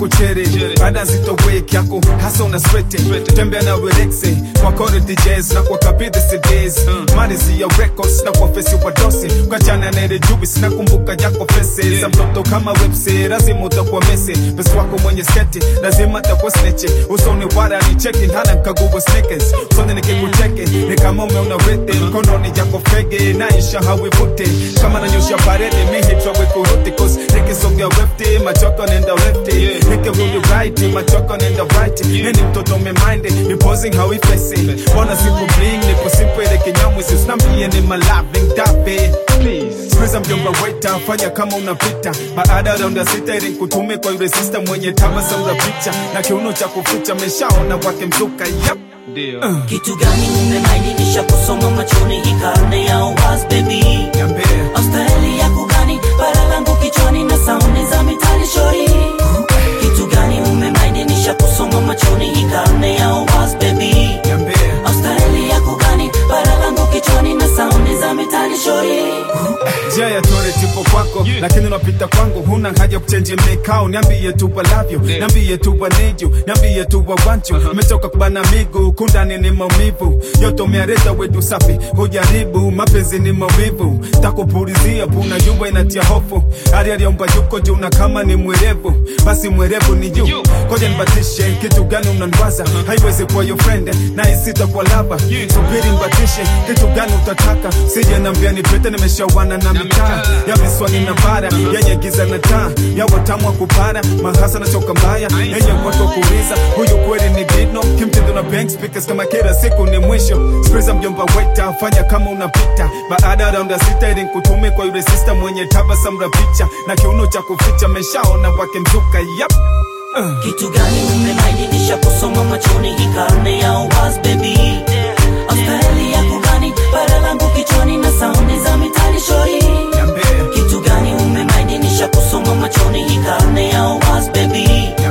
yako chere baada zito wake yako hasa una swete tembea na relaxe kwa kore DJs na kwa kabidhi CDs malizi ya records na kwa face wa dosi kwa chana na ile jubi sina kumbuka yako face za mtoto kama webse lazima utakuwa mese basi wako mwenye sketi lazima atakuwa snitch usoni wala ni checking hana kagubo sneakers sonde nikikucheke ni kama umeona wete mkono ni yako fege na isha hawivute kama nanyosha parede mi hit wa kuruti cause nikisongea lefty machoko nenda lefty nikirudi right machoko nenda right ni mtoto umemind ni posing how we face bona siku bling nipo simple ile kinyamu sinambie ni my loving dabe please squeeze mjomba waiter fanya kama unapita baada round ya sita ili kutume kwa yule sister mwenye tabasamu la picha na kiuno cha kuficha meshaona wake mzuka yep kitu gani umemainisha kusoma machoni ikarne ya was baby niambie Australia yako gani bara langu kichwani na saundi za mitali shori kitu gani umemainisha kusoma machoni ikarne ya was baby niambie Australia yako gani bara langu kichwani na saundi za mitali shori Jaya tore tipo kwako lakini unapita kwangu huna haja kuchange mekao niambie tu I love you niambie tu I need you niambie tu I want you umetoka kubana miguu kundani ni maumivu yote umeareta wetu safi hujaribu mapenzi ni maumivu takupulizia puna yumba inatia hofu hali aliomba yuko juu na kama ni mwerevu basi mwerevu ni juu koja nibatishe kitu gani unanwaza haiwezi kuwa your friend na isita kwa lava subiri nibatishe kitu gani utataka sije nambia ni pete nimeshawana na mitaa ya miswani na bara yenye giza na taa ya watamu wa kupara mahasa na choka mbaya yenye watu kuuliza huyu kweli ni dino kimtindo na bank speakers kama kila siku ni mwisho squeeze mjomba waiter fanya kama unapita baada round ya sita ili kutume kwa yule sister mwenye tabasamu la picha na kiuno cha kuficha meshaona wake mzuka yep kitu gani umemainisha kusoma machoni ikarne ya was baby Australia yako gani bara langu kichwani na saundi za mitali shori kitu gani umemainisha kusoma machoni ikarne ya was baby